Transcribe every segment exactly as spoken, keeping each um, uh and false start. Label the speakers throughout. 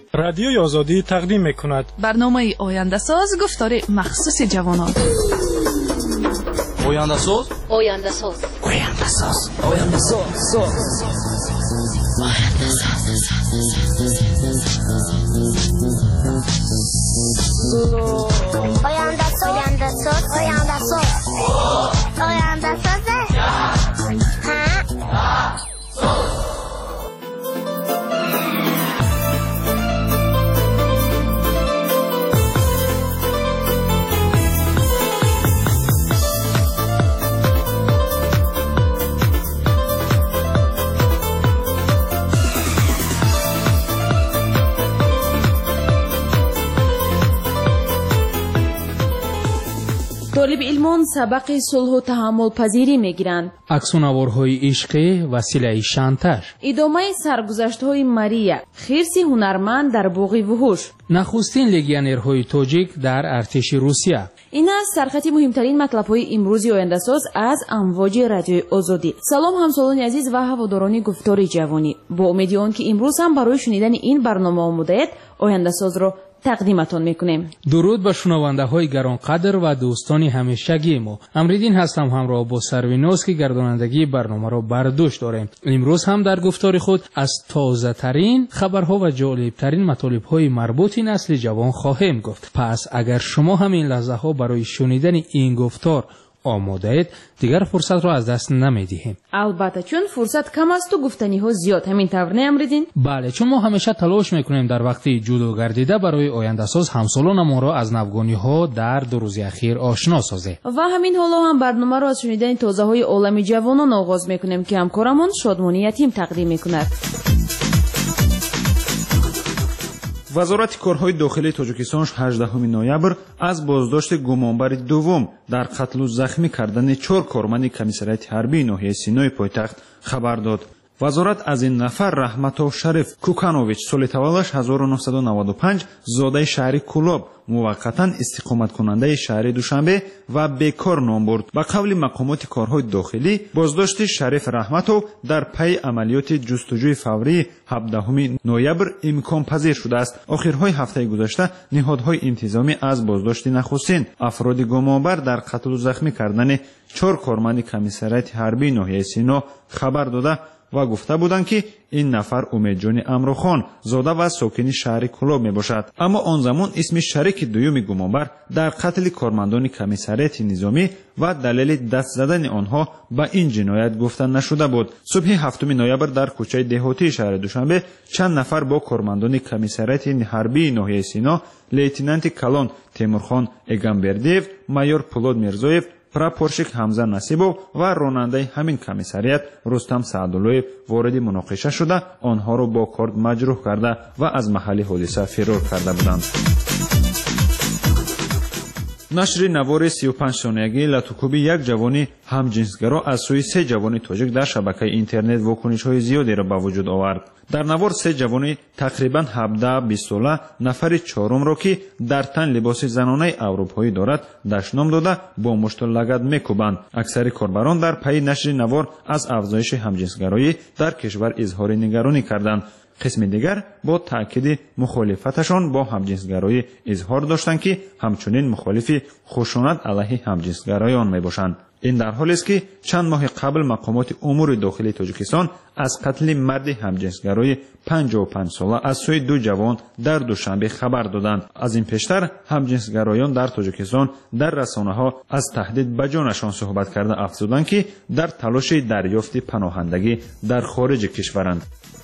Speaker 1: رادیوی آزادی تقدیم میکند
Speaker 2: برنامه آینده ساز گفتار مخصوص جوانان.
Speaker 3: آینده ساز
Speaker 4: آینده ساز
Speaker 3: آینده ساز آینده ساز
Speaker 4: آینده ساز آینده ساز آینده ساز آینده ساز
Speaker 5: طالب علمان سبق صلح و تحمل پذیری میگیرند.
Speaker 6: عکس‌ونوارهای عشقی وسیله شانتاژ.
Speaker 5: ادامه سرگذشت‌های ماریا، خرس هنرمند در باغ وحوش.
Speaker 6: نخستین لگیونرهای تاجیک در ارتش روسیه.
Speaker 5: این است سرخط مهمترین مطلب‌های امروزی آینده ساز از امواج رادیوی آزادی. سلام همسالان عزیز و هواداران گفتار جوانی. با امید آن که امروز هم برای شنیدن این برنامه آماده آینده ساز را تقدیمتان میکنیم.
Speaker 6: درود به شنونده های گرانقدر و دوستان همیشگی ما. امریدین هستم همراه با سرویناز که گردانندگی برنامه را بر دوش داریم. امروز هم در گفتار خود از تازه ترین خبرها و جالب ترین مطالب های مربوط نسل جوان خواهیم گفت. پس اگر شما هم این لحظه ها برای شنیدن این گفتار آماده اید دیگر فرصت را از دست نمیدهیم.
Speaker 5: البته چون فرصت کم است و گفتنی ها زیاد، همین طور نه امریدین؟
Speaker 6: بله، چون ما همیشه تلاش میکنیم در وقت جودو گردیده برای آینده ساز همسالان ما را از نوگانی ها در دو روز اخیر آشنا سازه.
Speaker 5: و همین حالا هم برنامه را از شنیدن تازه های عالم جوانان آغاز میکنیم که همکارمان شادمانی یتیم تقدیم میکند.
Speaker 7: وزارت کارهای داخلی تاجیکستان هجدهم نوامبر از بازداشت گمانبر دوم در قتل و زخمی کردن چهار کارمند کمیساریات حربی ناحیه سینای پایتخت خبر داد. وزارت از این نفر رحمتов شریف کوکанович соли таваллудаш ҳазору нуҳсаду наводу панҷ зодаи шаҳри Кулоб муваққатан истиқоматкунандаи шаҳри Душанбе ва бекор ном бурд. ба қавли мақомоти корҳои дохилӣ боздошти Шариф Раҳматов дар пайи амалиёти ҷустуҷӯи фаврии ҳабдаҳуми ноябр имконпазир шудааст. охирҳои ҳафтаи гузашта ниҳодҳои интизомӣ аз боздошти нахустин афроди гумонбар дар қатлу захмӣ кардани чор корманди комиссарияти ҳарбии ноҳияи Сино хабар дода و گفته بودند که این نفر امیدجان امروخان زاده و ساکن شهر کلاب می باشد. اما آن زمان اسم شریک دوم گمانبر در قتل کارمندان کمیساریات نظامی و دلیل دست زدن آنها به این جنایت گفته نشده بود. صبح هفتم نوامبر در کوچه دهاتی شهر دوشنبه چند نفر با کارمندان کمیساریات حربی ناحیه سینا، لیتنانت کلان تیمورخان اگامبردیев، مایور پولاد میرزویев، پراپورشیک حمزه نصیبov و راننده همین کمیساریات رستم سعداللویев وارد مناقشه شده آنها را با کارد مجروح کرده و از محل حادثه فرار کرده بودند. نشر نوار سی و پنج ثانیه‌ای لاتوکوبی یک جوانی همجنسگرا از سوی سه جوانی تاجیک در شبکه اینترنت واکنش‌های زیادی را به وجود آورد. در نوار سه جوانی تقریبا هفده بیست ساله نفر چهارم را که در تن لباس زنانه اروپایی دارد دشنام داده با مشت و لگد میکوبند. اکثر کاربران در پی نشر نوار از افزایش همجنسگرایی در کشور اظهار نگرانی کردند. قسم دیگر با تأکید مخالفتشان با همجنسگرایی اظهار داشتند که همچنین مخالف خشونت علیه همجنسگرایان میباشند. این در حالی است که چند ماه قبل مقامات امور داخلی تاجیکستان از قتل مرد همجنسگرای پنجاه و پنج ساله از سوی دو جوان در دوشنبه خبر دادند. از این پیشتر همجنسگرایان در تاجیکستان در رسانه‌ها از تهدید به جانشان صحبت کرده افزودند که در تلاش دریافت پناهندگی در خارج کشورند.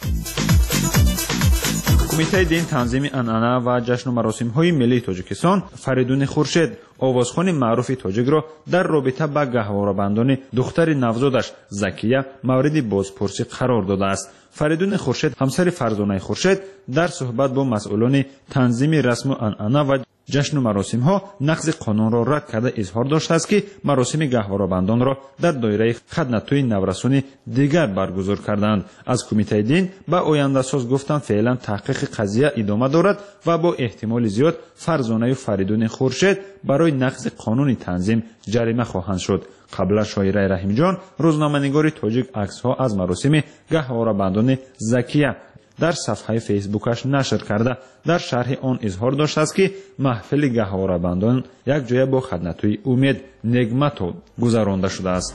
Speaker 7: کمیته دین تنظیم انعنه و جشن و مراسم‌های ملی تاجیکستان فریدون خورشید آوازخوان معروف تاجیک را در رابطه با گهواره‌بندان دختر نوزادش زکیه مورد بازپرسی قرار داده است. فریدون خورشید همسر فرزانه خورشید در صحبت با مسئولان تنظیم رسم و انعنه و جشن و مراسم ها نقض قانون را رد کرده اظهار داشته است که مراسم گهواره‌بندان را در دایره خدمت‌های نورسون دیگر برگزار کردند. از کمیته دین به آینده ساز گفتند فعلا تحقیق قضیه ادامه دارد و با احتمال زیاد فرزانه فریدون خورشید برای نقض قانون تنظیم جریمه خواهند شد. قبلا شاعره رحیم جان روزنامه‌نگار تاجیک عکس‌ها از مراسم گهواره‌بندان زکیه дар сафҳаи фейсбукаш нашр карда дар шарҳи он изҳор доштааст ки маҳфили гаҳворабандон якҷоя бо хаднатӯи умед негмато гузаронда шудааст.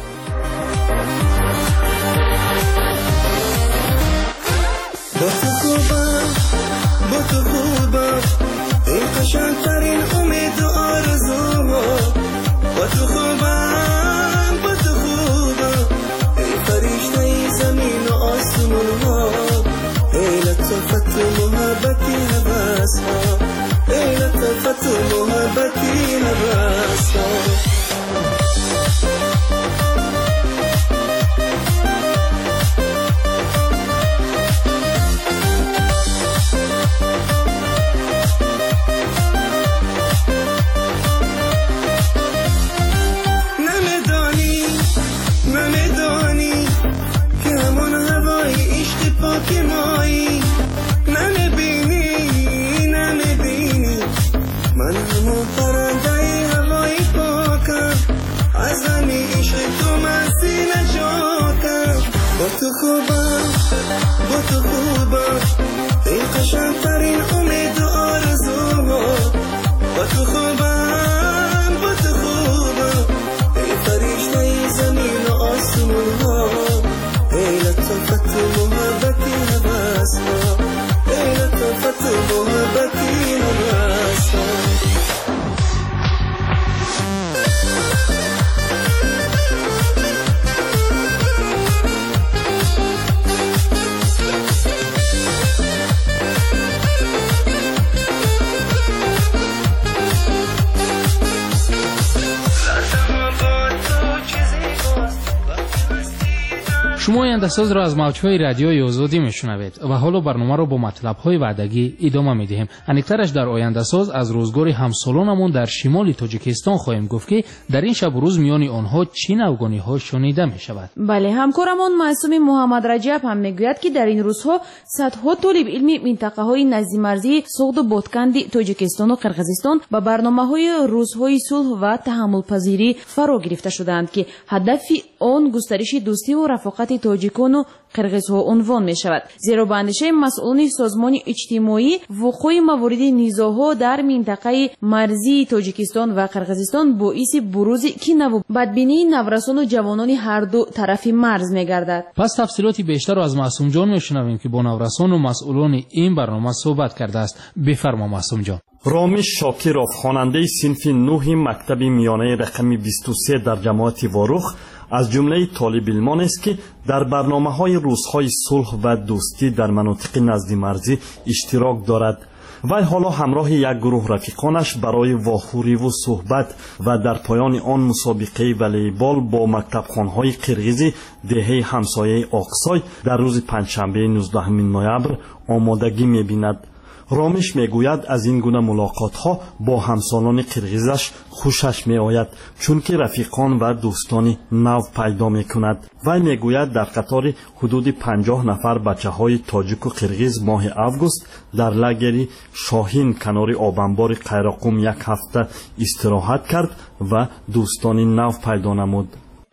Speaker 6: شما آینده‌ساز را از موج‌های رادیوی آزادی میشنوید و حالا برنامه را با مطلب‌های وعدگی ادامه می‌دهیم. انیکترش در آینده‌ساز از روزگار همسالانمون در شمال تاجیکستان خواهیم گفت که در این شب و روز میان آنها چه نوگانی‌ها شنیده می‌شود.
Speaker 5: بله، همکارمان معصوم محمد رجب هم میگوید که در این روزها صدها طالب علم منطقه‌های نزدیک مرزی سوخت و بادکند تاجیکستان و قرقیزستان با برنامه‌های روزهای صلح و تحمل پذیری فرا گرفته شدند که هدف آن گسترش دوستی و رفاقت تاجیکان و قرقیزها عنوان می شود. زیرا به اندیشه مسئولان سازمان اجتماعی وقوع موارد نزاع‌ها در منطقه مرزی تاجیکستان و قرقیزستان باعث بروز کینه و بدبینی نورسان و جوانان هر دو طرف مرز می گردد.
Speaker 6: پس تفصیلاتی بیشتر از معصوم جان می شنویم که با نورسان و مسئولان این برنامه صحبت کرده است. بفرما معصوم جان.
Speaker 8: رامیش شاکرов خواننده صنف نه مکتب میانه رقم بیست و سه در جماعت واروخ از جمله طالب علمان است که در برنامه‌های روزهای صلح و دوستی در مناطق نزدیک مرزی اشتراک دارد. وی حالا همراه یک گروه رفیقانش برای واخوری و صحبت و در پایان آن مسابقه والیبال با مکتبخوان‌های قرقیزی دهه همسایه آقسای در روز پنجشنبه نوزدهم نوامبر آمادگی می‌بیند. رامیش میگوید از این گونه ملاقات ها با همسالان قرقیزش خوشش می آید چون که رفیقان و دوستانی نو پیدا می کند. وی میگوید در قطار حدود پنجاه نفر بچه های تاجیک و قرقیز ماه اوگوست در لگری شاهین کنار آبانبار قیراقوم یک هفته استراحت کرد و دوستانی نو پیدا نمود.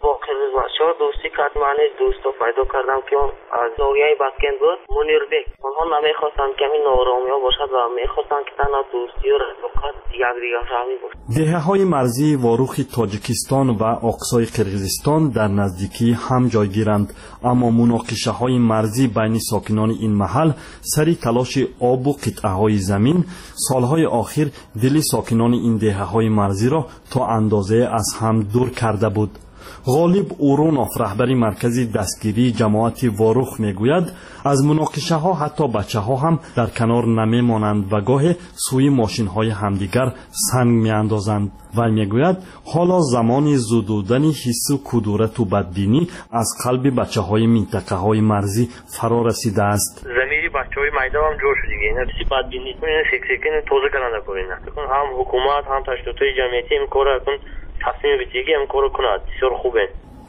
Speaker 9: من دوست رو پیدا کردم که از نوریای بسکن بود منیربک. آنها نمیخواستن که این نورامی ها باشد و میخواستن که تنها دوستی و رفاقت یک دیگر فهمی بود.
Speaker 8: دهه های مرزی واروخ تاجیکستان و آقسای قرقیزستان در نزدیکی هم جایگیرند، اما مناقشه های مرزی بین ساکنان این محل سری تلاش آب و قطعه های زمین سالهای آخر دل ساکنان این دهه های مرزی را تا اندازه از هم دور کرده بود. غالب اورونوف رهبری مرکزی دستگیری جماعت واروخ میگوید از مناقشه ها حتی بچه ها هم در کنار نمی مانند و گاه سوی ماشین های همدیگر سنگ می اندازند. و میگوید حالا زمان زدودن حس و کدورت و بدبینی از قلب بچه های منطقه های مرزی فرا رسیده است.
Speaker 9: زمیری بچه های میدان هم جور شدیگه این حسی بدبینی این سکسکین توزه کننده کننده هم حکومت هم تشکیلات جمعیتی این کار کن تصمیم بگیری هم کار کند بسیار خوبه.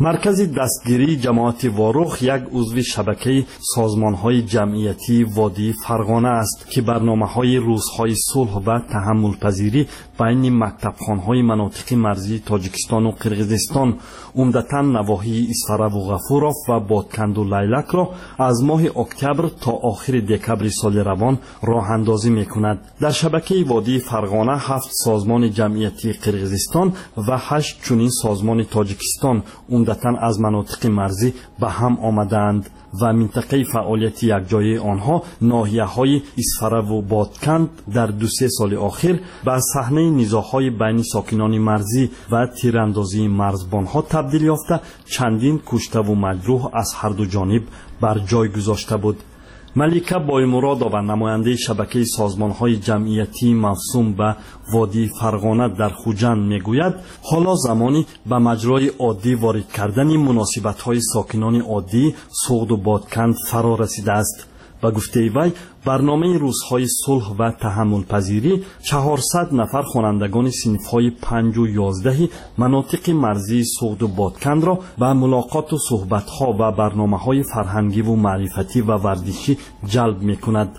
Speaker 8: مرکز دستگیری جماعت واروخ یک عضو شبکه سازمان‌های جمعیتی وادی فرغانه است که برنامه‌های روزهای صلح و تحمل پذیری بین مکتبخانه‌های مناطق مرزی تاجیکستان و قرقیزستان عمدتاً نواحی اسفرا و غفورов و بادکند و لیلک را از ماه اکتبر تا آخر دکبر سال روان راه اندازی می‌کند. در شبکه وادی فرغانه هفت سازمان جمعیتی قرقیزستان و هشت چنین سازمان تاجیکستان عمدتاً از مناطق مرزی به هم آمدند و منطقه فعالیت یکجایی آنها ناحیه‌های اسفرا و بادکند در دو سه سال اخیر به صحنه نزاع‌های بین ساکنان مرزی و تیراندازی مرزبان‌ها تبدیل یافته چندین کشته و مجروح از هر دو جانب بر جای گذاشته بود. ملیکه بایمرادова نماینده شبکه سازمان‌های جمعیتی موسوم به وادی فرغانه در خوجند میگوید حالا زمانی به مجرای عادی وارد کردن مناسبت‌های ساکنان عادی سوغد و بادکند فرا رسیده است. با گفته وی برنامه روزهای صلح و تحمل پذیری چهارصد نفر خوانندگان صنف‌های پنج و یازده مناطق مرزی سوغد و بادکند را به ملاقات و صحبت‌ها و برنامه‌های فرهنگی و معرفتی و ورزشی جلب می‌کند.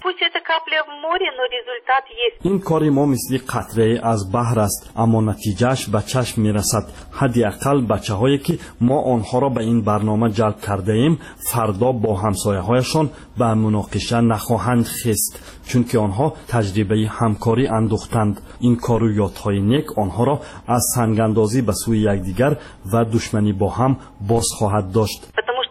Speaker 8: این کار ما مثل قطره از بحر است اما نتیجهش به چشم میرسد. حداقل بچه‌هایی که ما آنها را به این برنامه جلب کرده ایم فردا با همسایه‌هایشان به مناقشه نخواهند خست چون که آنها تجربه همکاری اندوختند. این کار و یادهای نیک آنها را از سنگاندازی به سوی یکدیگر و دشمنی با هم باز خواهد داشت.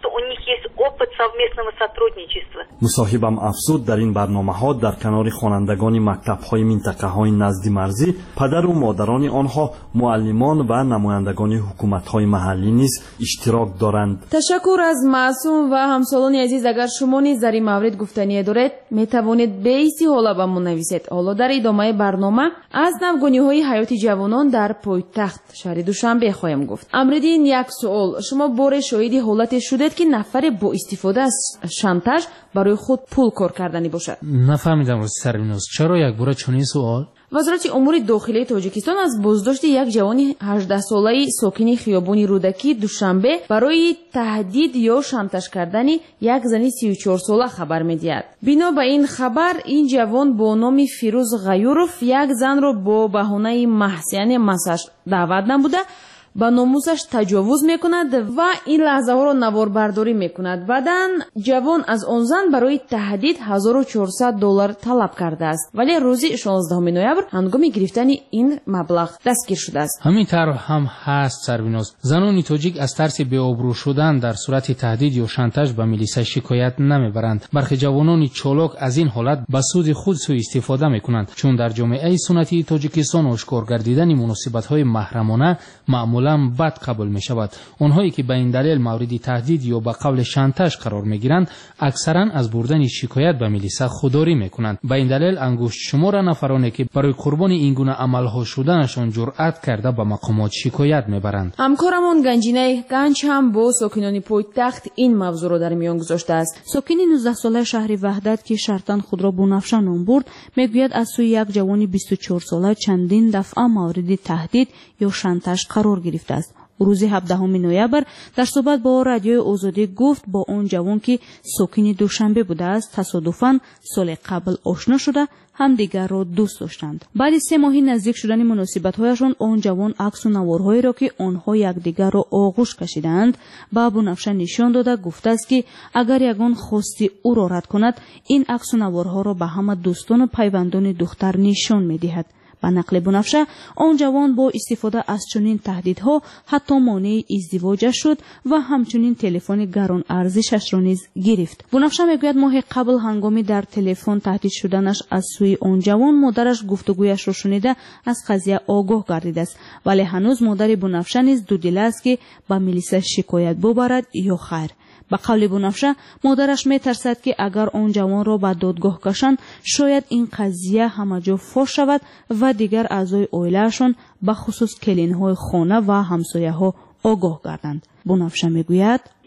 Speaker 8: مصاحبم افزود در این برنامه ها در کنار خوانندگان مکتب های منطقه های نزد مرزی پدر و مادران آنها معلمان و نمایندگان حکومت های محلی نیز اشتراک دارند.
Speaker 5: تشکر از معصوم و همسالان عزیز. اگر شما نیز در این مورد گفتنی دارید می توانید به ایسی حالا به من نویسید. حالا در ادامه برنامه از نوگانی های حیات جوانان در پایتخت شهر دوشنبه خواهم گفت. امردین یک سوال، شما بار شاهدی حالت شدید که نفر با استفاده از شانتاژ برای خود پول کار کردنی باشد؟
Speaker 6: نفهمیدم روز سربیناز چرا یک بار چنین سوال؟
Speaker 5: وزارت امور داخلی تاجیکستان از بازداشت یک جوان هجده ساله ساکن خیابان رودکی دوشنبه برای تهدید یا شانتاژ کردن یک زن سی و چهار ساله خبر می‌دهد. بنا به این خبر این جوان با نام فیروز غیورов یک زن را با بهانه محسن مساج دعوت نموده با ناموسش تجاوز میکند و این لحظه ها را نوار برداری میکند. بعداً جوان از آن زن برای تهدید هزار و چهارصد دلار طلب کرده است ولی روز شانزدهم نوامبر هنگام گرفتن این مبلغ دستگیر شده است.
Speaker 6: همین طرح هم هست سربیناز. زنان تاجیک از ترس بی‌آبرو شدن در صورت تهدید یا شانتاژ به میلیسا شکایت نمیبرند. برخی جوانان چالاک از این حالت به سود خود سوء استفاده میکنند چون در جامعه سنتی تاجیکستان آشکار گردیدن مناسبت‌های محرمانه معمول بد قبول می شود. آنهایی که به این دلیل مورد تهدید یا به قول شانتاژ قرار می گیرند اکثرا از بردن شکایت به میلیسا خودداری می کنند. به این دلیل انگشت شمار نفرانی که برای قربان این گونه عملها شدنشان جرأت کرده به مقامات شکایت می برند.
Speaker 5: همکارمون گنجینه گنج هم با ساکنان پایتخت این موضوع را در میان گذاشته است.
Speaker 10: ساکن نوزده ساله شهر وحدت که شرطاً خود را بنفشه نام برد میگوید از سوی یک جوان بیست و چهار ساله چندین دفعه مورد تهدید یا شانتاژ قرار گرفت است. روز هفدهم نوامبر در صحبت با رادیو آزادی گفت با اون جوان که ساکن دوشنبه بوده است تصادفاً سال قبل آشنا شده همدیگر را دوست داشتند. بعد سه ماهی نزدیک شدن مناسبت‌هایشان آن جوان عکس و نوارهایی را که آنها یکدیگر را آغوش کشیدند به بنفشه نشان داده گفته است که اگر یگان خواستی او را رد کند این عکس و نوارها را به همه دوستان و پیوندان دختر نشان می‌دهد. به نقل بنفشه آن جوان با استفاده از چنین تهدیدها حتی مانع ازدواجش شد و همچنین تلفن گران ارزشش را نیز گرفت. بنفشه میگوید ماه قبل هنگامی در تلفن تهدید شدنش از سوی آن جوان مادرش گفتگویش را شنیده از قضیه آگاه گردیده است ولی هنوز مادر بنفشه نیز دودل است که به میلیسا شکایت ببرد یا خیر. به قول بنفشه مادرش می ترسد که اگر آن جوان را به دادگاه کشند شاید این قضیه همه جا فاش شود و دیگر اعضای عائله‌شان به خصوص کلین‌های خانه و همسایه‌ها آگاه گردند. بنفشه میگوید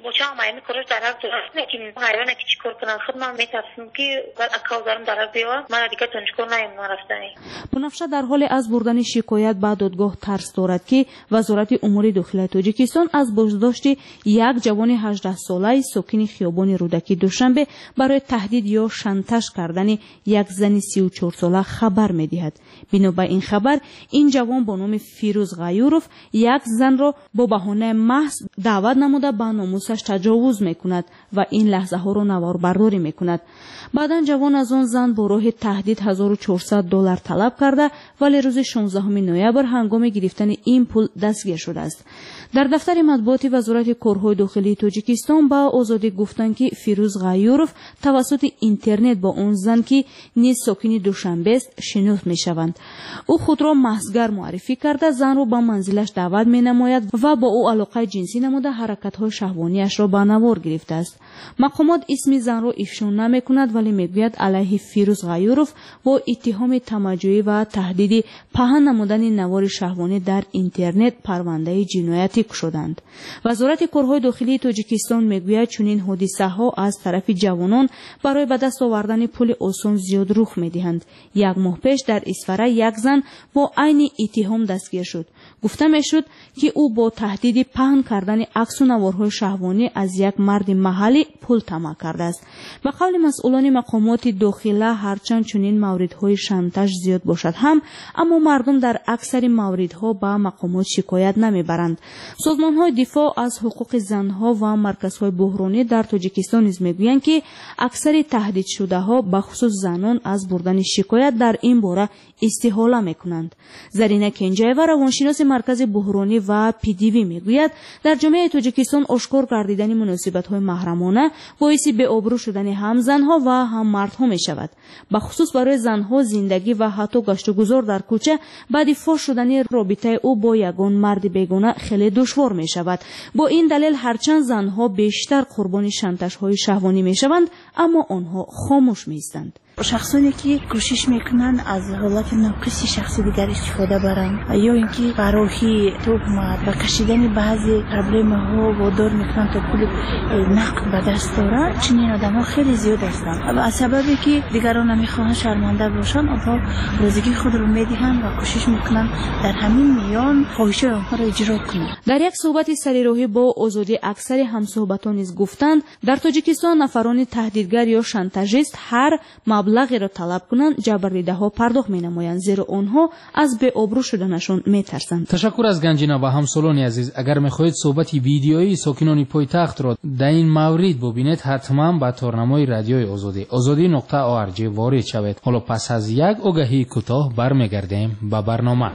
Speaker 11: بچه همه کارش در هر صورت لیکن حیوان که چیکار کنن خود من میترسم که بعد اکاو دارم در بیاد من دیگه دانشگاه نیم نرفتنی.
Speaker 10: بنفشه در حال از بردن شکایت به دادگاه ترس دارد که وزارت امور داخلی تاجیکستان از بازداشت یک جوان هجده ساله ساکن خیابان رودکی دوشنبه برای تهدید یا شانتاژ کردن یک زن سی و چهار ساله خبر می‌دهد. بنا به این خبر این جوان با نام فیروز غیوروف یک زن را با بهانه محض دعوت نموده به ناموسش تجاوز میکند و این لحظه ها را نوار برداری میکند. بعدا جوان از آن زن با راه تهدید هزار و چهارصد دلار طلب کرده ولی روز شانزدهم نوامبر هنگام گرفتن این پول دستگیر شده است. در دفتر مطبوعات وزارت کارهای داخلی تاجیکستان با آزادی گفتند که فیروز غیوروف توسط اینترنت با اون زن که نیز ساکن دوشنبه است شناخت میشوند. او خود را محضگر معرفی کرده زن را به منزلش دعوت می نماید و با او علاقه جنسی نموده حرکت های شهوانیش را به نوار گرفته است. مقامات اسم زن را افشا نمی کند ولی میگوید علیه فیروز غیوروف با اتهام تمجیدی و تهدید پهن نمودن نوار شهوانی در اینترنت پرونده جنایتی شدند. وزارت کارهای داخلی تاجیکستان میگوید چنین حادثه ها از طرف جوانان برای به دست آوردن پول آسان زیاد رخ میدهند. یک ماه پیش در اسفره یک زن با عین اتهام دستگیر شد. گفته میشد که او با تهدید پهن کردن عکس و نوارهای شهوانی از یک مرد محلی پول طمع کرده است. به قول مسئولان مقامات داخله هرچند چنین موردهای شانتاژ زیاد باشد هم اما مردم در اکثر موردها به مقامات شکایت نمیبرند. سازمان‌های دفاع از حقوق زنها و مرکزهای بحرانی در تاجیکستان نیز میگویند که اکثر تهدید شده‌ها به خصوص زنان از بردن شکایت در این باره استحاله میکنند. زرینه کنجایوا روانشناس مرکز بحرانی و پی دی وی میگوید در جامعه تاجیکستان آشکار گردیدن مناسبت‌های محرمانه باعث به آبرو شدن هم زنها و هم مردها میشود. به خصوص برای زنها زندگی و حتی گشت و گذار در کوچه بعد فاش شدن رابطه او با یگان مرد بیگانه خیلی دشوار می شود. با این دلیل هرچند زنها بیشتر قربانی شانتاژهای شهوانی می شوند اما آنها خاموش می ایستند.
Speaker 12: شخصانی که کوشش میکنن از حالت ناقص شخصی دیگر استفاده برن یا اینکه برای تهمت و کشیدن بعضی پرابلم ها وادار میکنن تا پول نقد به دست دارن، چنین آدم ها خیلی زیاد هستند و از سببی که دیگران نمیخواهند شرمنده باشن آنها روزگی خود رو میدهند و کوشش میکنن در همین میان خواهش آنها را اجرا کنند.
Speaker 10: در یک صحبت سریراهی با آزادی اکثر همصحبتان نیز گفتند در تاجیکستان نفران تهدیدگر یا شانتاژیست هر مبلغی را طلب کنند جبردیده ها پرداخت می نمایند زیرا آنها از به آبرو شدنشان می ترسند.
Speaker 6: تشکر از گنجینا و همسالان عزیز. اگر می خواهید صحبت ویدیویی ساکنان پایتخت را در این مورد ببینید حتما به تارنمای رادیوی آزادی آزادی نقطه او ار جی وارد شوید. حالا پس از یک آگهی کوتاه برمیگردیم به برنامه.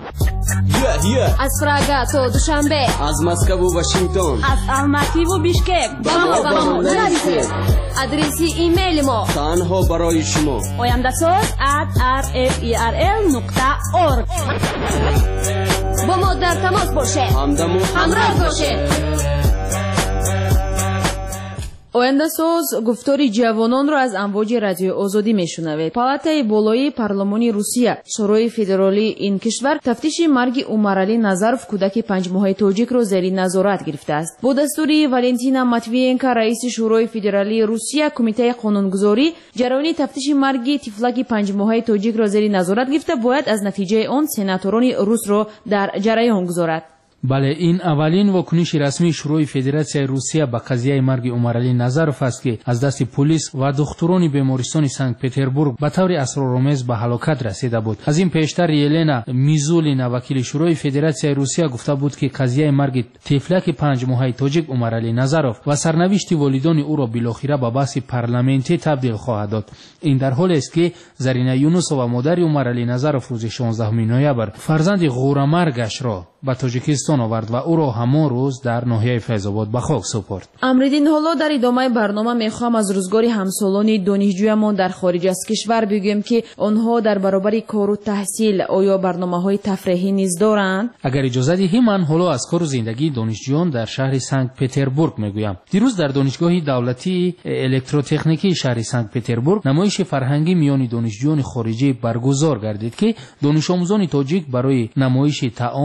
Speaker 13: از پراگا تا دوشنبه،
Speaker 3: از مسکو و واشنگتن،
Speaker 13: از الماتی و بیشکک با ما با ما نرسید. آدرسی ایمیل ما
Speaker 3: تنها برای شما
Speaker 13: oyandasöz at r f e r l nokta org. با ما در تماس باشه، همراه باشه.
Speaker 5: آینده ساز گفتاری جوانان را از امواج رادیو آزادی میشنوید. پالاتای بالایی پارلمان روسیه شورای فدرالی این کشور تفتیش مرگ عمرعلی نظروف کودک پنج ماهه تاجیک را زیر نظارت گرفته است. با دستور والنتینا ماتویینکا رئیس شورای فدرالی روسیه کمیته قانونگذاری جریان تفتیش مرگ طفلک پنج ماهه تاجیک را زیر نظارت گرفته باید از نتیجه آن سناتوران روس را در جریان گذارد.
Speaker 6: بله این اولین واکنش رسمی شورای فدراسیای روسیه به قضیه مرگ عمرعلی نظروف است که از دست پلیس و دکتران بیمارستان سنت پتربورگ به طور اسرارآمیز به هلاکت رسیده بود. از این پیشتر یلنا میزولینا وکیل شورای فدراسیای روسیه گفته بود که قضیه مرگ طفلک پنج ماهه تاجیک عمرعلی نظروف و سرنوشت والدان او را بالاخره به بحث پارلمانتی تبدیل خواهد داد. این در حالی است که زرینا یونوسووا مادر عمرعلی نظروف روز شانزدهم نوامبر فرزند غورمرگش را به تاجیکستان آورد و او را همان روز در ناحیه فیض‌آباد به خاک سپرد.
Speaker 5: امریدین حالا در ادامه برنامه میخوام از روزگار همسالان دانشجویمان در خارج از کشور بگویم که آنها در برابر کار و تحصیل آیا برنامه‌های تفریحی نیز دارند؟
Speaker 6: اگر اجازه دهید من حالا از کار و زندگی دانشجویان در شهر سنت پتربورگ میگویم. دیروز در دانشگاه دولتی الکتروتکنیکی شهر سنت پتربورگ نمایش فرهنگی میان دانشجویان خارجی برگزار گردید که دانش آموزان تاجیک برای نمایش طعام و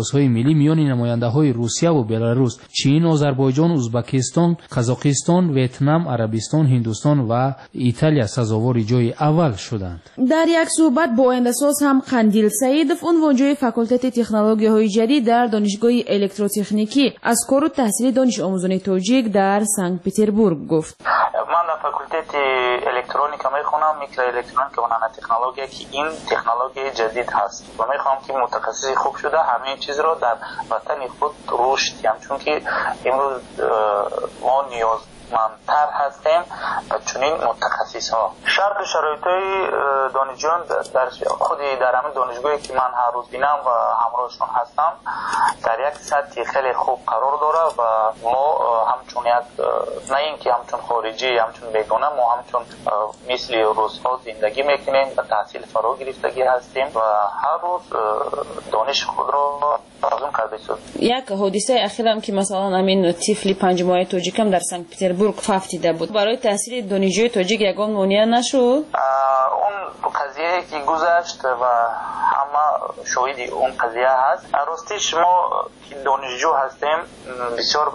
Speaker 6: تماس‌های ملی میان نماینده‌های روسیه و بلاروس، چین، آذربایجان، ازبکستان، قزاقستان، ویتنام، عربستان، هندوستان و ایتالیا سزاوار جای اول شدند.
Speaker 5: در یک صحبت با آینده‌ساز هم قندیل سعیدов عنوانجوی فاکولته تکنولوژی‌های جدید در دانشگاه الکتروتکنیکی از کار تحصیل دانش آموزان تاجیک در سنت پتربورگ گفت.
Speaker 14: من در فاکولته الکترونیکا میخونم، میکرو الکترونیک و نانو تکنولوژی که این تکنولوژی جدید هست و میخوام که متخصص خوب شده همه چیز رو در وطن خود رشد دیم، چون که امروز ما نیاز منتر هستیم و چنین متخصص ها. شرط و شرایط دانشجویان در خود در همین دانشگاهی که من هر روز بینم و همراهشون هستم در یک سطح خیلی خوب قرار داره و ما همچون یک نه اینکه همچون خارجی همچون بیگانه، ما همچون مثل روزها زندگی میکنیم و تحصیل فرا گرفتگی هستیم و هر روز دانش خود را افزون کرده شد.
Speaker 5: یک حادثه اخیرم که مثلا همین طفل پنج ماهه تاجیکم در سنت پتربورگ فافتیده بود، برای تحصیل دانشجوی تاجیک یگان مانع نشد.
Speaker 14: اون قضیه که گذشت و همه شاهد اون قضیه هست. راستش ما دانشجو هستیم، بسیار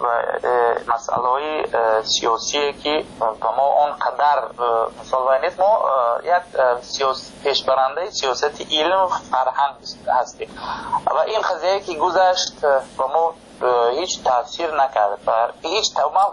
Speaker 14: مسئله سیاسی که ما اون قدر مثلا نیست، ما یک سیاست پیشبرنده سیاست علم فرهنگ هستیم و این قضیه که گذشت و ما هیچ تاثیر نکرد و هیچ تمام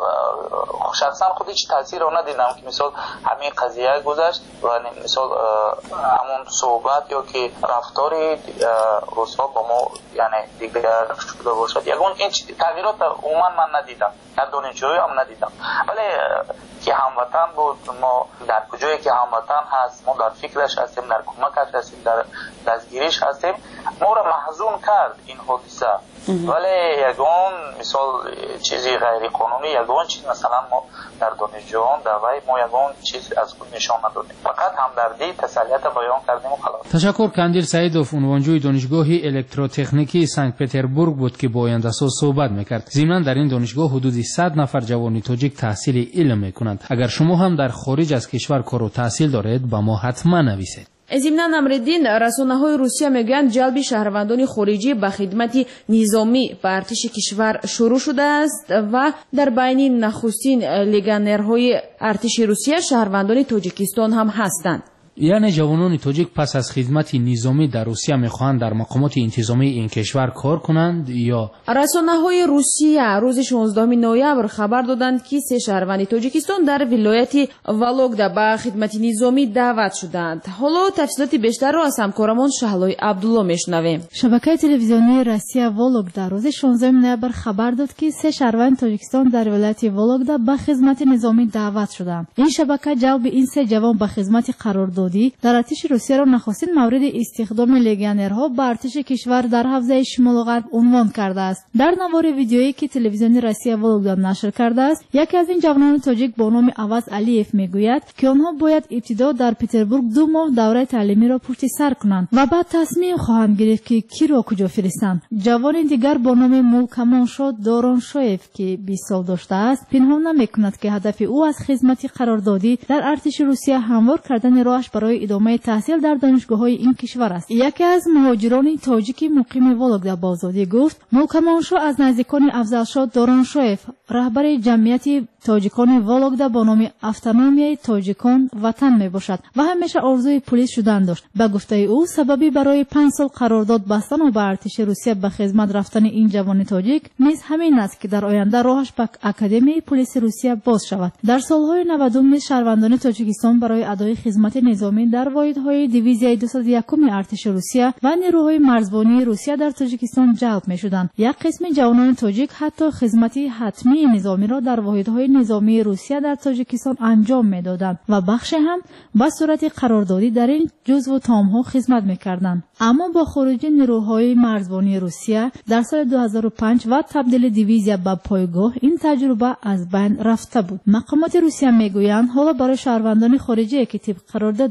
Speaker 14: شخصا خود هیچ تاثیر رو ندیدم که مثلا همین قضیه گذشت و مثلا همون صحبت یا که رفتاری روس‌ها با ما یعنی دیگر شده باشد، یعنی این تغییرات عموما من ندیدم، در دانشجویی هم ندیدم. ولی که هموطن بود، ما در کجایی که هموطن هست ما در فکرش هستیم، در کمکش هستیم، در دستگیریش هستیم، ما را محزون کرد این حادثه. ولی یگان مثال چیزی غیر قانونی، یگان چیز مثلا ما در دانشجویان در وی ما یگان چیز از خود نشان ندادیم، فقط همدردی تسلیت بیان کردیم و خلاص.
Speaker 6: تشکر. کندیل سعیدов عنوانجوی دانشگاه الکتروتکنیکی سنت پتربورگ بود که با آینده‌ساز صحبت میکرد. ضمن در این دانشگاه حدود صد نفر جوان تاجیک تحصیل علم میکنند. اگر شما هم در خارج از کشور کار و تحصیل دارید با ما حتما نویسید.
Speaker 5: ضمن امردین رسانه‌های روسیه میگویند جلب شهروندان خارجی به خدمت نظامی به ارتش کشور شروع شده است و در بین نخستین لگنرهای ارتش روسیه شهروندان تاجیکستان هم هستند.
Speaker 6: یعنی جوانان تاجیک پس از خدمت نظامی در روسیه میخواهند در مقامات انتظامی این کشور کار کنند یا؟
Speaker 5: رسانه‌های روسیه روز شانزدهم نوامبر خبر دادند که سه شهروند تاجیکستان در ولایت ولوگدا به خدمت نظامی دعوت شدند. حالا تفصیلات بیشتر را از همکارمان شهلای عبدالله میشنویم.
Speaker 10: شبکه تلویزیونی روسیه ولوگدا روز شانزدهم نوامبر خبر داد که سه شهروند تاجیکستان در ولایت ولوگدا به خدمت نظامی دعوت شدند. این شبکه جلب این سه جوان به خدمت قرار داد در ارتش روسیه را نخستین مورد استخدام لگنرها به ارتش کشور در حوزه شمال و غرب عنوان کرده است. در نوار ویدیویی که تلویزیون روسیه ولوگدا نشر کرده است، یکی از این جوانان تاجیک با نام عوض علیف میگوید که آنها باید ابتدا در پتربورگ دو ماه دوره تعلیمی را پشت سر کنند و بعد تصمیم خواهند گرفت که کی را کجا فرستند. جوان دیگر با نام مولکامانشو دورونشویف که بیست سال داشته است پنهان نمیکند که هدف او از خدمت قراردادی در ارتش روسیه هموار کردن راهش برای ادامه تحصیل در دانشگاه‌های این کشور است. یکی از مهاجران تاجیک مقیم ولوگدا با آزادی گفت مولکامانشو از نزدیکان افضلشاه دورونشویف رهبر جمعیت تاجیکان ولوگدا با نام автономیای تاجیکان وطن میباشد و همیشه آرزوی پلیس شدن داشت. به گفته او سببی برای پنج سال قرارداد بستن و به ارتش روسیه به خدمت رفتن این جوان تاجیک نیز همین است که در آینده راهش به اکادمی پلیس روسیه باز شود. در سالهای نود نیز شهروندان تاجیکستان برای ادای خدمت نظامی در واحدهای دیویزیای دویست و یک ارتش روسیه و نیروهای مرزبانی روسیه در تاجیکستان جلب می‌شدند. یک قسم جوانان تاجیک حتی خدمت حتمی نظامی را در واحدهای نظامی روسیه در تاجیکستان انجام می‌دادند و بخش هم به صورت قراردادی در این جزو تام‌ها خدمت می‌کردند. اما با خروج نیروهای مرزبانی روسیه در سال دو هزار و پنج و تبدیل دیویزیا به پایگاه این تجربه از بین رفته بود. مقامات روسیه میگویند حالا برای شهروندان خارجی که طبق قرارداد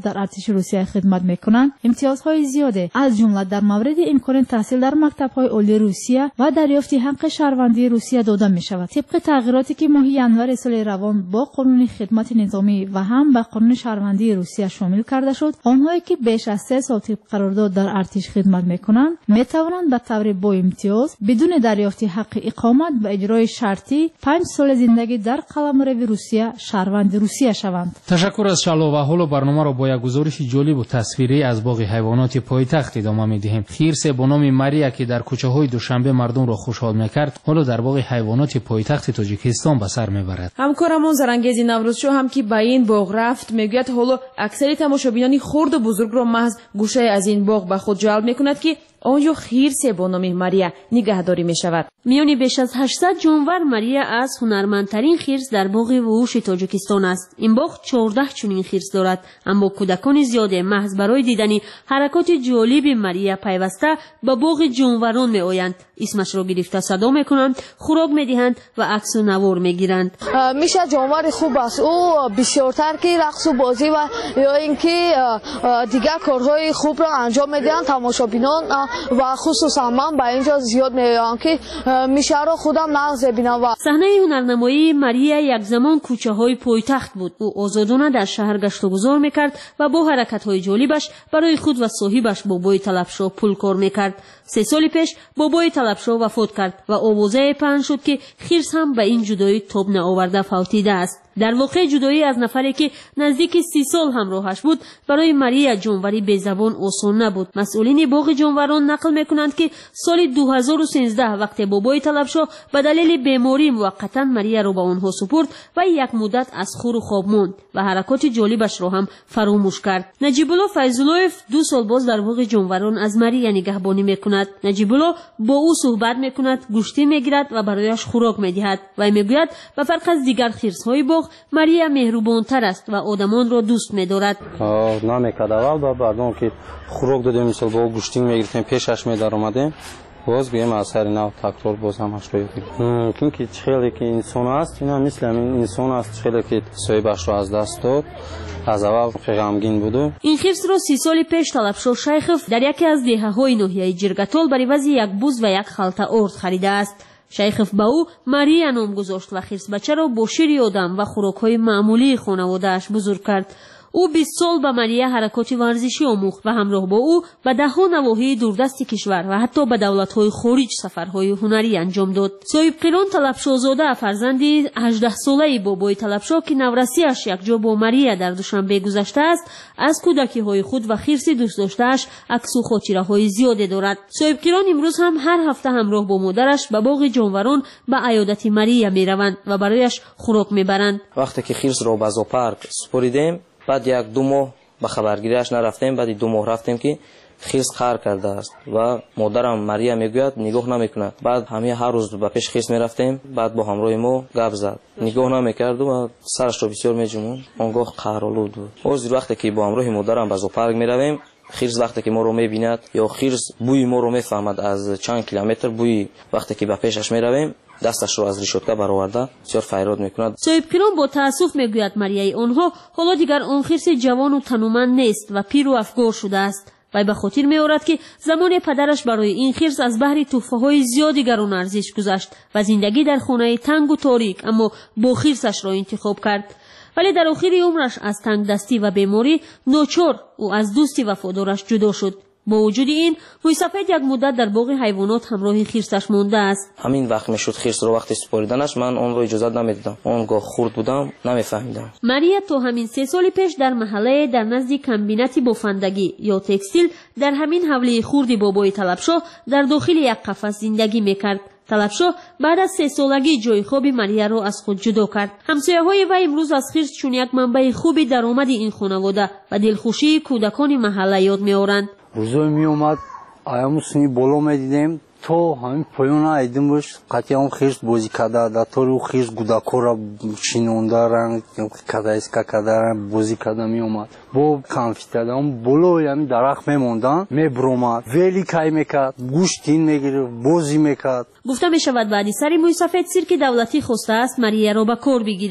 Speaker 15: در ارتش روسیه خدمت میکنند امتیازهای زیاده از جمله در مورد امکان تحصیل در مکتب‌های عالی روسیه و دریافت حق شهروندی روسیه داده می شود. طبق تغییراتی که ماه ینور سال روان با قانون خدمت نظامی و هم به قانون شهروندی روسیه شامل کرده شد، آنهایی که بیش از سه سال طبق قرارداد در ارتش خدمت میکنند می توانند به طور با امتیاز بدون دریافت حق اقامت به اجرای شرطی پنج سال زندگی در قلمرو روسیه شهروند روسیه شوند.
Speaker 6: تشکر از شالو و حالا برنامه را با یک گزارش جالب و تصویری از باغ حیوانات پایتخت ادامه می‌دهیم. خرس با نام ماریا که در کوچه‌های دوشنبه مردم را خوشحال می‌کرد، حالا در باغ حیوانات پایتخت تاجیکستان به سر می‌برد.
Speaker 5: همکارمون زرنگیز نوروزشو هم که به این باغ رفت میگوید حالا اکثر تماشابینان خرد و بزرگ را محض گوشه از این باغ به خود جلب می‌کند که آنجا خرس با نام ماریا نگهداری می‌شود.
Speaker 13: میانی بیش از هشتصد جانور ماریا از هنرمندترین خرس در باغ وحوش تاجیکستان است. این باغ چهارده چنین خرس دارد، اما کودکان زیاد محض برای دیدن حرکات جالب ماریا پیوسته به باغ جانوران میآیند. اسمش را گرفته صدا میکنند، خوراک میدهند و عکس و نوار میگیرند.
Speaker 16: میشه جانور خوب است، او بسیارتر که رقص و بازی و یا اینکه دیگر کارهای خوب را انجام میدهند. تماشابینان و خصوصا من به اینجا زیاد میآیم که میشه را خودم نقض ببینم. و
Speaker 13: صحنه هنرنمایی ماریا یک زمان کوچه های پایتخت بود. او آزادانه در شهر گشت و گذار میکرد و با حرکت های جالبش برای خود و صاحبش بابای طلبشاه پول کار میکرد. سه سال پیش بابای طلبشاه وفات کرد و آوازه پهن شد که خرس هم به این جدایی تاب نآورده فوتیده است. در واقع جدایی از نفری که نزدیک سی سال همراهش بود برای ماریا جانوری بی‌زبان آسان نبود. مسئولین باغ جانوران نقل میکنند که سال دو هزار و سیزده وقتی بابای طلبشاه به دلیل بیماری موقتا ماریا را به آنها سپرد و یک مدت از خور و خواب ماند و حرکات جالبش را هم فراموش کرد. نجیب الله فیض‌الله‌یف دو سال باز در باغ جانوران از ماریا نگهبانی میکند. نجیب الله با او صحبت میکند، گوشتی میگیرد و برایش خوراک میدهد و میگوید به فرق از دیگر خرس‌های باغ ماریا مهربان‌تر است و آدمان را دوست می‌دارد.
Speaker 17: نمی‌کرد اول بعد اون که خوراک دادیم مثلا با گوشتی می‌گرفتیم پیشش می‌دار اومدیم باز بیام از سر نو تکرار باز هم اش رو چون که خیلی که انسان است اینا مثل این انسان است خیلی که صاحبش را از دست داد از اول غمگین بود.
Speaker 13: این خرس را سی سال پیش طلبشاه شیخف در یکی از دهه‌های ناحیه جرگتال برای عوض یک بوز و یک خلطه ارد خریده است. شیخف به او ماریا نام گذاشت و خرس بچه را با شیر آدم و خوراک‌های معمولی خانواده‌اش بزرگ کرد. او بیست سال به ماریا حرکات ورزشی آموخت و همراه با او به ده‌ها نواحی دوردست کشور و حتی به دولت‌های خارج سفرهای هنری انجام داد. صاحب قیران طلبشاهزاده فرزندی هجده ساله بابای طلبشاه که نورسی‌اش یک جا با ماریا در دوشنبه گذشته است، از کودکی‌های خود و خرس دوست داشته‌اش عکس و خاطره‌های زیادی دارد. صاحب قیران امروز هم هر هفته همراه با مادرش به باغ جانوران به عیادت ماریا می‌روند و برایش خوراک می‌برند.
Speaker 17: وقتی که خرس را به زوپارک سپردیم بعد یک دو ماه به خبرگیریش نرفتیم، بعد دو ماه رفتیم که خرس قهر کرده است و مادرم ماریا میگوید نگاه نمیکند. بعد همه هر روز به پیش خرس میرفتیم، بعد با همراه ما گپ زد، نگاه نمیکرد و سرش رو بسیار میجمون. آنگاه قهرآلود بود. باز وقتی که با همراه مادرم به زوپارک میرویم خرس وقتی که ما رو میبیند یا خرس بوی ما رو میفهمد از چند کیلومتر بوی وقتی که به پیشش میرویم دستش رو از ریشوتکه برآورده بسیار فریاد میکند.
Speaker 13: صاحب قیران با تأسف میگوید ماریای آنها حالا دیگر آن خرس جوان و تنومند نیست و پیر و افگار شده است. وی به خاطر میآورد که زمان پدرش برای این خرس از بهر تحفه‌های زیادی گران ارزش گذاشت و زندگی در خانه تنگ و تاریک اما با خرسش را انتخاب کرد. ولی در آخر عمرش از تنگ دستی و بیماری ناچار او از دوستی وفادارش جدا شد. با وجود این روی سفید یک مدت در باغ حیوانات همراه خرسش مانده است.
Speaker 17: همین وقت میشد خرس رو وقتی سپاریدنش من اون رو اجازه نمیدادم، اونگاه خرد بودم نمیفهمیدم.
Speaker 13: ماریا تا همین سه سال پیش در محله در نزد کمبینات بافندگی یا تکستیل در همین حوله خردی بابای طلبشاه در داخل یک قفس زندگی میکرد. طلبشاه بعد از سه سالگی جای خوب ماریا را از خود جدا کرد. همسایه‌های وی امروز از خرس چون یک منبع خوبی درآمد این خانواده و دلخوشی کودکان محله یاد می‌آورند.
Speaker 18: روزای می اومد ایامو سنی بالا میدیدیم تو همین پایان ایدیم باش قطعا اون خرس بازی کرده در طور اون خرس گودکا را شینونده رنگ کده اسکا کده بازی کرده می اومد با کانفیتر اون بالا همین درخت میموندن میبرومد ولی کای میکرد گوشتین میگیره بازی میکرد.
Speaker 13: گفته میشود بعد سری موی سفید سیرک دولتی خواسته است ماریا را به کار بگیرد.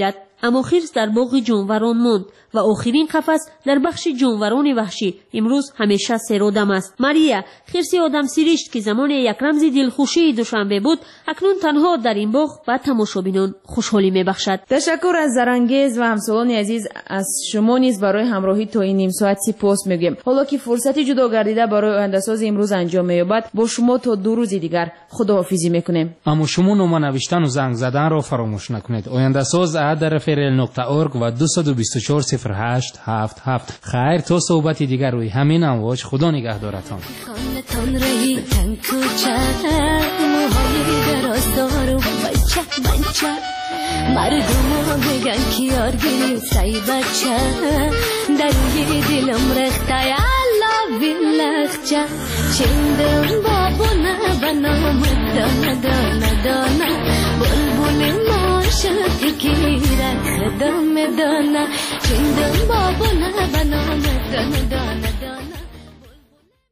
Speaker 13: اما خرس در باغ جانوران ماند و آخرین قفس در بخش جانوران وحشی. امروز همیشه سرودم است. ماریا خرسی آدم سیریشت که زمان یک رمز دلخوشی دوشنبه بود، اکنون تنها در این باغ و تماشابینان خوشحالی میبخشد.
Speaker 5: تشکر از زرانگیز و همسالان عزیز. از شما نیز برای همراهی تا این نیم ساعت سپاس میگیم. حالا که فرصتی جدا گردیده برای آینده‌ساز امروز انجام می‌یابد، با شما تا دو روز دیگر خداحافظی میکنیم.
Speaker 6: اما شما نامه نوشتن و زنگ زدن را فراموش نکنید. آینده‌ساز ات رفرل نقطه اورگ و دو دو چهار صفر هشت هفت هفت. خیر تا صحبتی دیگر روی همین امواج. خدا نگهدارتان.
Speaker 19: خانتان رهی تن کوچه موهای درازدار و بچه بچه مردم ها بگن کیارگیری سای بچه دروی دلم رخته یالا بیلخچه چندم بابونه بنام دانه دانه دانه بلبل ماشتی گیره خدام دانه چندم بابونه بنام دانه دانه